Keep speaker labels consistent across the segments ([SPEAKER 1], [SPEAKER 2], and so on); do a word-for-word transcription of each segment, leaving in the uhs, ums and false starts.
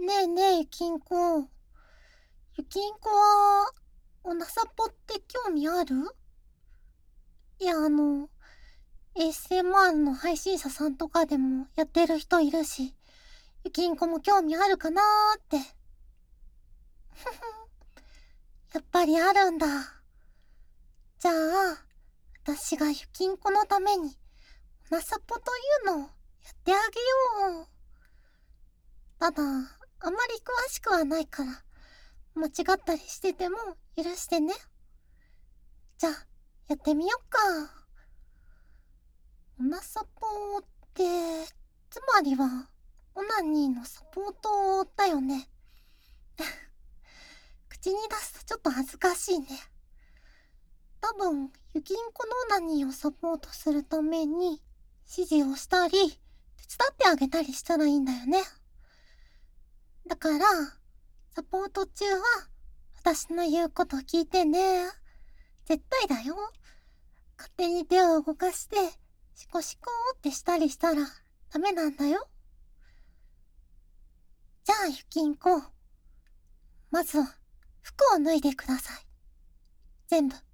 [SPEAKER 1] ねえねえ、ゆきんこ。ゆきんこは、おなさぽって興味ある？いや、あの、エーエスエムアール の配信者さんとかでもやってる人いるし、ゆきんこも興味あるかなーって。ふふん。やっぱりあるんだ。じゃあ、私がゆきんこのために、おなさぽというのをやってあげよう。ただ、あまり詳しくはないから、間違ったりしてても許してね。じゃあ、やってみよっか。おなサポって、つまりは、オナニーのサポートだよね。口に出すとちょっと恥ずかしいね。多分、ゆきんこのオナニーをサポートするために、指示をしたり、手伝ってあげたりしたらいいんだよね。だから、サポート中は、私の言うこと聞いてね。絶対だよ。勝手に手を動かして、シコシコーってしたりしたらダメなんだよ。じゃあ、ゆきんこ。まずは、服を脱いでください。全部。ん？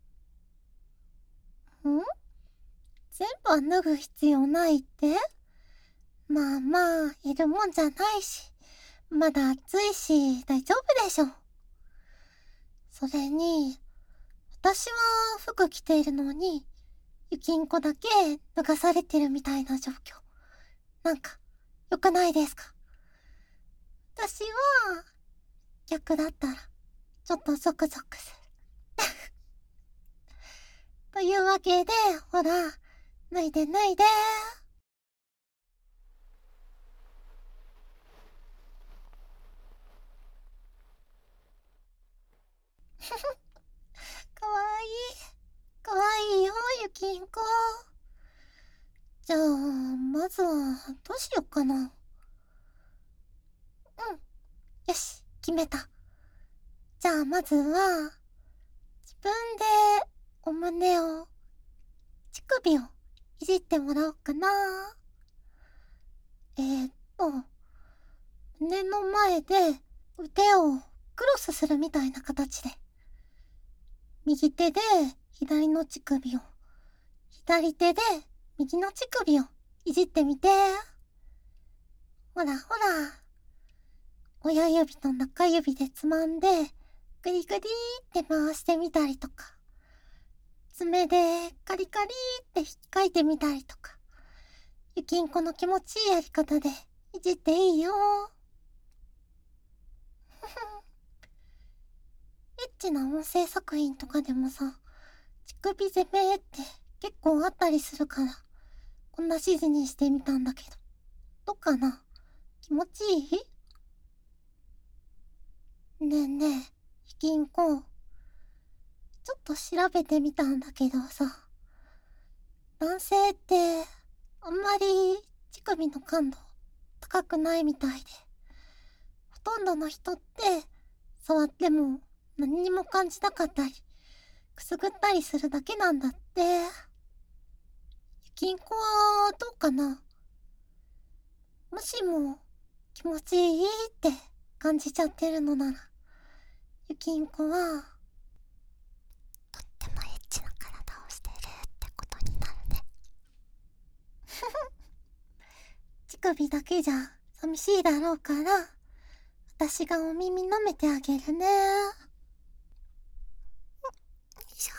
[SPEAKER 1] 全部は脱ぐ必要ないって？まあまあ、いるもんじゃないし、まだ暑いし、大丈夫でしょ。それに、私は服着ているのに、ゆきんこだけ脱がされてるみたいな状況。なんか、良くないですか？私は、逆だったら、ちょっとゾクゾクする。というわけで、ほら、脱いで脱いで。かわいい。かわいいよ、ゆきんこ。じゃあ、まずは、どうしよっかな。うん。よし、決めた。じゃあ、まずは、自分で、お胸を、乳首を、いじってもらおうかな。えーっと、胸の前で、腕をクロスするみたいな形で。右手で左の乳首を、左手で右の乳首をいじってみて。ほらほら。親指と中指でつまんで、グリグリって回してみたりとか。爪でカリカリって引っかいてみたりとか。ゆきんこの気持ちいいやり方でいじっていいよ。エッチな音声作品とかでもさ、乳首攻めって結構あったりするから、こんな指示にしてみたんだけど。どうかな？気持ちいい？ねえねえ、ゆきんこ。ちょっと調べてみたんだけどさ、男性ってあんまり乳首の感度高くないみたいで、ほとんどの人って触っても何にも感じなかったり、くすぐったりするだけなんだって。ゆきんこはどうかな？もしも気持ちいいって感じちゃってるのなら、ゆきんこはとってもエッチな体をしてるってことになるね。乳首だけじゃ寂しいだろうから、私がお耳舐めてあげるね。よいしょ。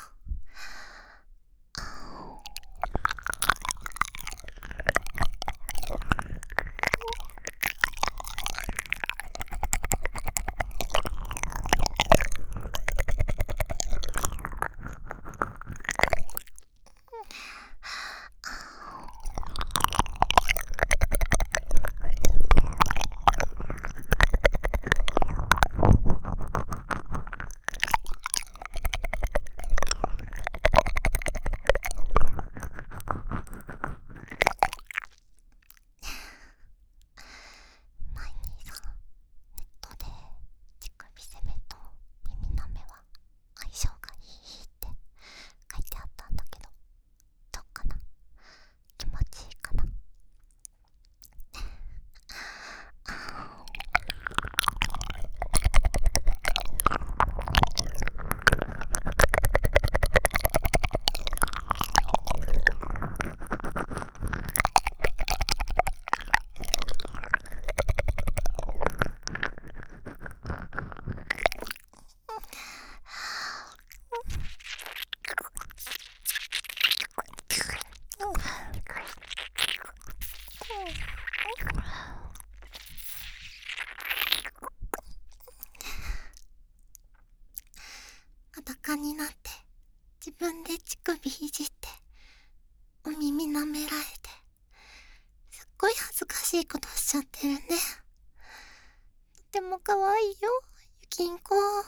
[SPEAKER 1] になって自分で乳首いじってお耳舐められて、すっごい恥ずかしいことしちゃってるね。とても可愛いよ、ゆきんこ。よ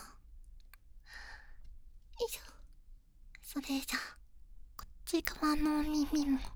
[SPEAKER 1] いしょ。それじゃあこっち側のお耳も。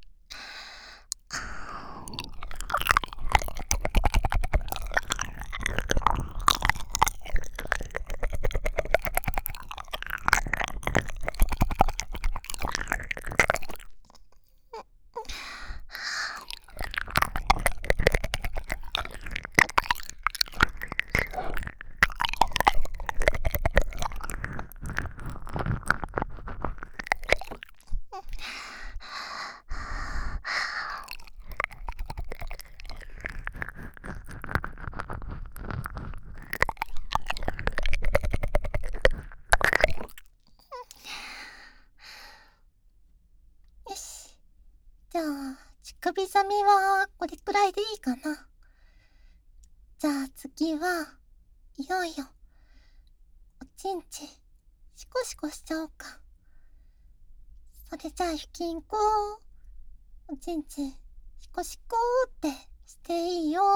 [SPEAKER 1] よし。じゃあ、乳首ザミはこれくらいでいいかな。じゃあ次は、いよいよ、おちんち、シコシコしちゃおうか。それじゃあゆきんこ、おちんち、シコシコってしていいよ。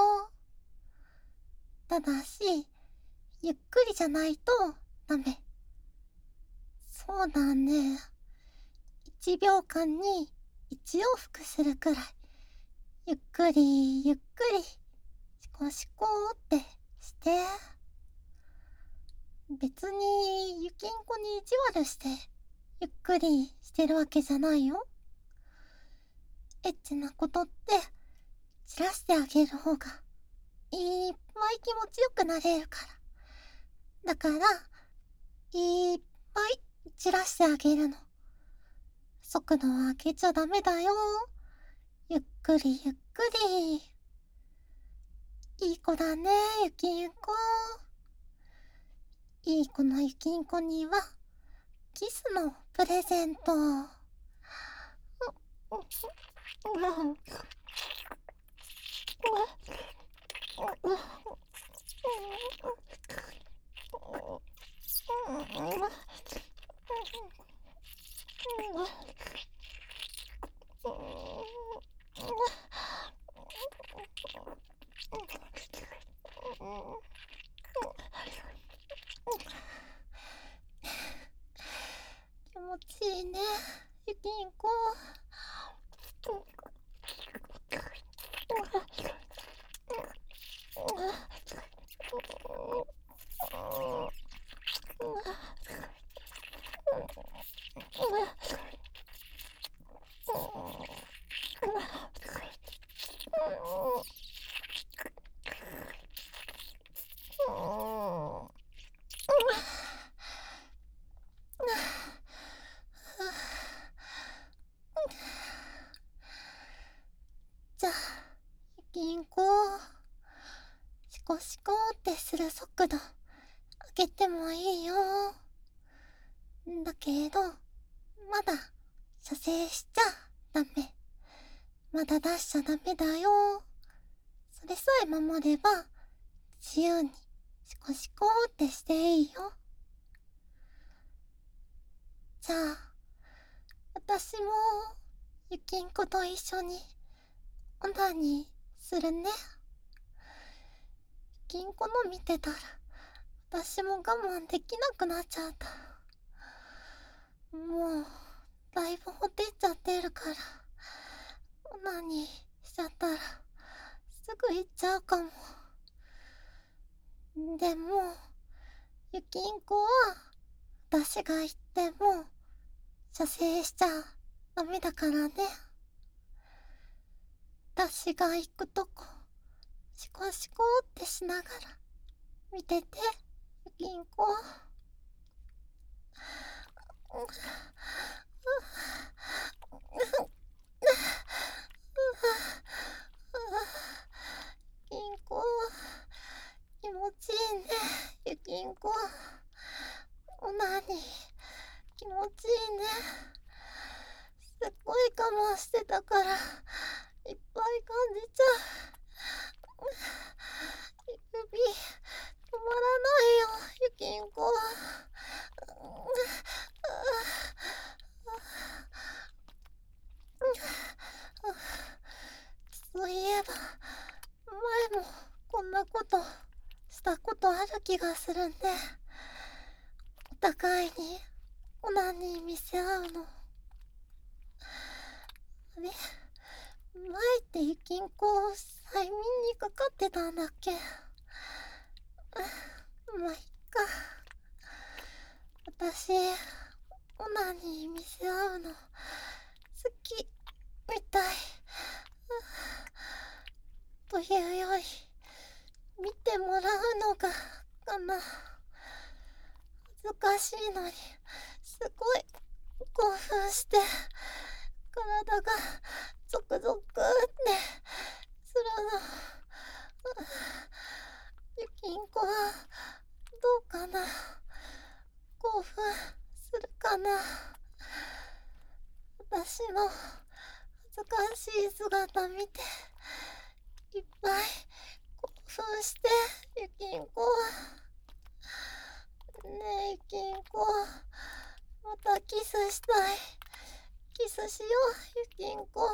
[SPEAKER 1] ただし、ゆっくりじゃないとダメ。そうだね。いちびょうかんにいち往復するくらい。ゆっくりゆっくりシコシコってして。別にゆきんこに意地悪してゆっくりしてるわけじゃないよ。エッチなことって散らしてあげる方がいっぱい気持ちよくなれるから。だからいっぱい散らしてあげるの。速度を上げちゃダメだよ。ゆっくりゆっくり。いい子だね、ゆきんこ。いい子のゆきんこにはキスのプレゼント。気持ちいいね、ゆきんこ。じゃあゆきんこ、シコシコってする速度上げてもいいよ。だけどまだ射精しちゃダメ。まだ出しちゃダメだよ。それさえ守れば自由にシコシコってしていいよ。じゃあ私もゆきんこと一緒にオナニーするね。ゆきんこの見てたら私も我慢できなくなっちゃった。もうだいぶほてっちゃってるからオナニーしちゃったらすぐ行っちゃうかも。でもゆきんこは私が行っても射精しちゃダメだからね。私が行くとこシコシコってしながら見てて、ゆきんこ。ゆきんこ、気持ちいいね、ゆきんこ。オナニー気持ちいいね。すっごい我慢してたからいっぱい感じちゃう。指止まらないよ、ゆきんこ。 なことしたことある気がするんで、お互いにオナニー見せ合うの。あれ、前ってゆきんこ催眠にかかってたんだっけ。まあいっか。私オナニー見せ合うの好きみたい。というより見てもらうのがかな。恥ずかしいのにすごい興奮して体がゾクゾクってするの。ゆきんこはどうかな。興奮するかな。私の恥ずかしい姿見ていっぱい興奮してゆきんこ。ねえゆきんこ、またキスしたい。キスしようゆきんこ。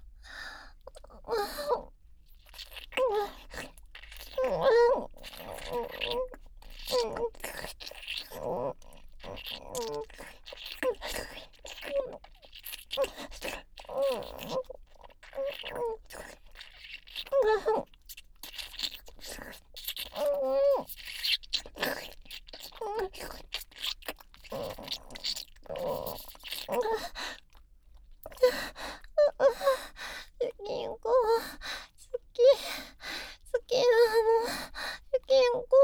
[SPEAKER 1] ゆきんこ好き好きなのゆきんこ。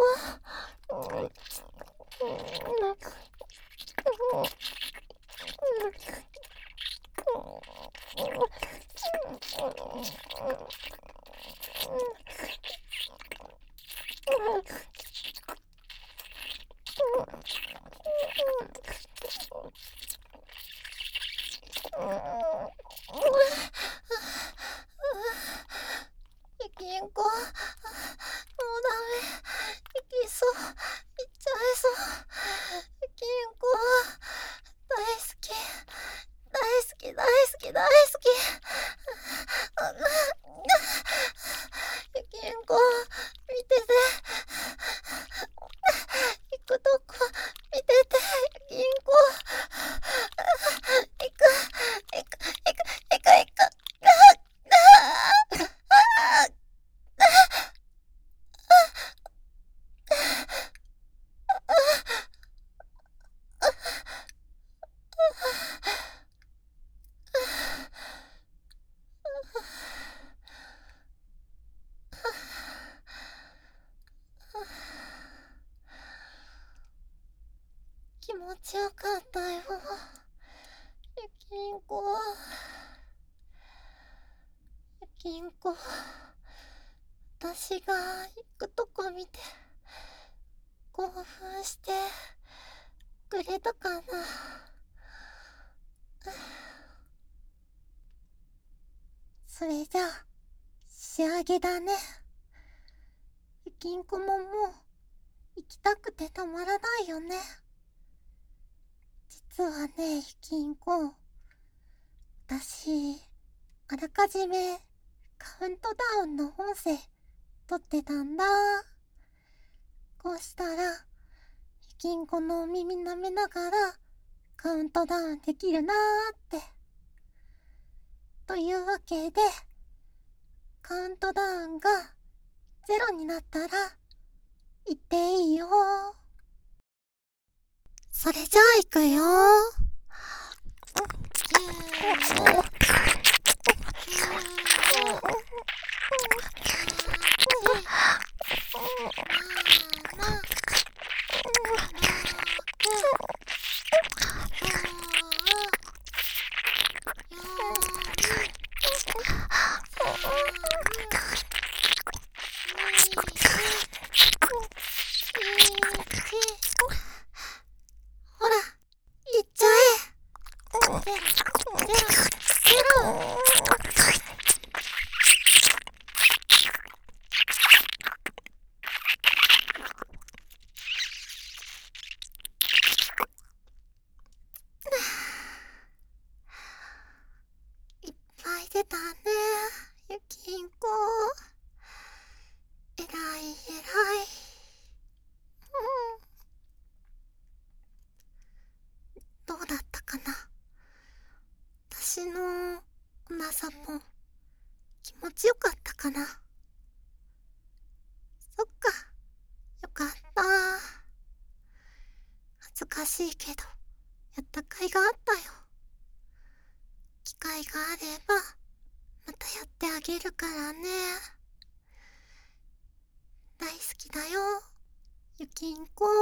[SPEAKER 1] ゆきんこ、もうダメ。いきそう。いっちゃいそう。ゆきんこ、大好き。大好き、大好き、大好き。ゆきんこ、見てて。行くとこ、見てて。ゆきんこ。行く、行く、行く、行く、行く。気持ちよかったよゆきんこ。ゆきんこ、私が行くとこ見て興奮してくれたかな。それじゃあ仕上げだね。ゆきんこももう行きたくてたまらないよね。実はねゆきんこ、私あらかじめカウントダウンの音声撮ってたんだ。こうしたらゆきんこのお耳舐めながらカウントダウンできるなーって。というわけでカウントダウンがゼロになったら言っていいよ。それじゃあいくよ。ほら、いっちゃえ。ゼロ、ゼロ、ゼロ。 かしいけど、やった甲斐があったよ。機会があれば、またやってあげるからね。大好きだよ、ゆきんこ。